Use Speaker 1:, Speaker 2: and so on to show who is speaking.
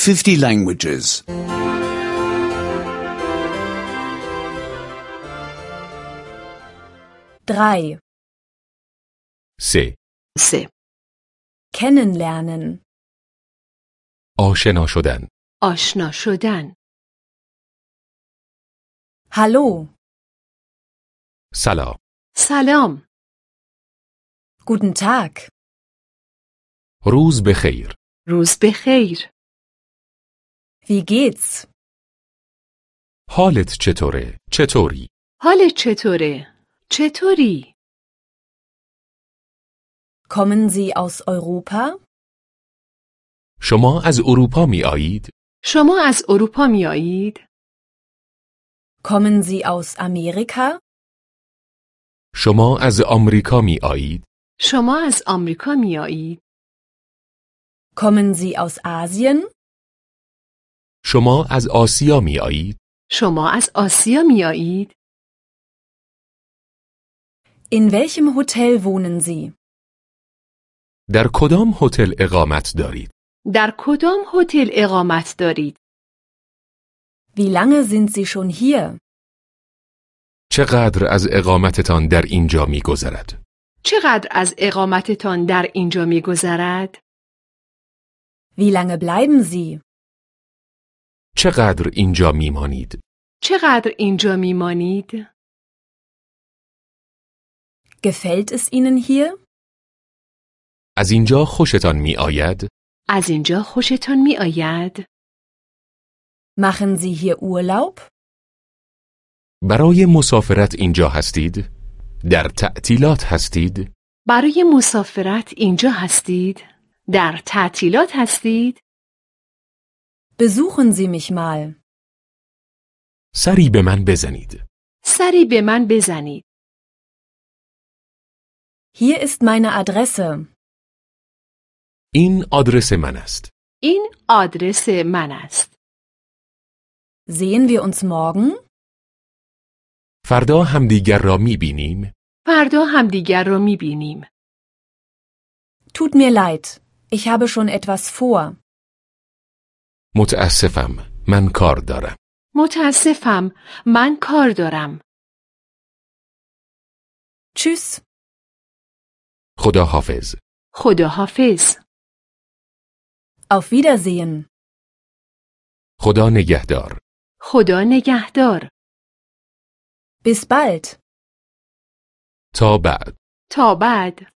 Speaker 1: 50 languages.
Speaker 2: 3.
Speaker 3: سه
Speaker 2: Kennenlernen.
Speaker 4: آشنا شدن.
Speaker 3: آشنا شدن.
Speaker 2: Hallo.
Speaker 4: سلام.
Speaker 3: سلام.
Speaker 2: Guten Tag.
Speaker 4: روز بخیر.
Speaker 3: روز بخیر.
Speaker 2: Wie geht's?
Speaker 4: حالت چطوره؟ چطوری؟
Speaker 3: حالت چطوره؟ چطوری؟
Speaker 2: Kommen Sie aus Europa?
Speaker 4: شما از اروپا می آیید؟
Speaker 3: شما از اروپا می آیید؟
Speaker 2: Kommen Sie aus Amerika?
Speaker 4: شما از آمریکا می آیید؟
Speaker 3: شما از آمریکا می آیید؟
Speaker 2: Kommen Sie aus Asien?
Speaker 4: شما از آسیا می آیید؟
Speaker 3: شما از آسیا می آیید؟
Speaker 2: In welchem Hotel wohnen Sie?
Speaker 4: در کدام هتل اقامت دارید؟
Speaker 3: در کدام هتل اقامت دارید؟
Speaker 2: Wie lange sind Sie schon hier?
Speaker 4: چقدر از اقامتتان در اینجا می گذرد؟
Speaker 3: چقدر از اقامتتان در اینجا می گذرد؟
Speaker 2: Wie lange bleiben Sie?
Speaker 4: چقدر اینجا می مانید؟
Speaker 3: چقدر اینجا می مانید؟
Speaker 2: Gefällt es Ihnen hier?
Speaker 4: از اینجا خوشتان می آید؟
Speaker 3: از اینجا خوشتان می آید؟
Speaker 2: Machen Sie hier Urlaub?
Speaker 4: برای مسافرت اینجا هستید؟ در تعطیلات هستید؟
Speaker 3: برای مسافرت اینجا هستید؟ در تعطیلات هستید؟
Speaker 2: Besuchen Sie mich mal.
Speaker 4: سری به من بزنید.
Speaker 3: سری به من بزنید.
Speaker 2: Hier ist meine Adresse.
Speaker 4: این آدرس من است.
Speaker 3: این آدرس من است.
Speaker 2: Sehen wir uns morgen?
Speaker 4: فردا همدیگر را می بینیم.
Speaker 3: فردا همدیگر را می بینیم.
Speaker 2: Tut mir leid. Ich habe schon etwas vor.
Speaker 4: متاسفم. من کار دارم.
Speaker 3: متاسفم. من کار دارم.
Speaker 2: Tschüss.
Speaker 4: خدا حافظ.
Speaker 3: خدا حافظ.
Speaker 2: Auf Wiedersehen.
Speaker 4: خدا نگهدار.
Speaker 3: خدا نگهدار.
Speaker 2: Bis bald.
Speaker 4: تا بعد.
Speaker 3: تا بعد.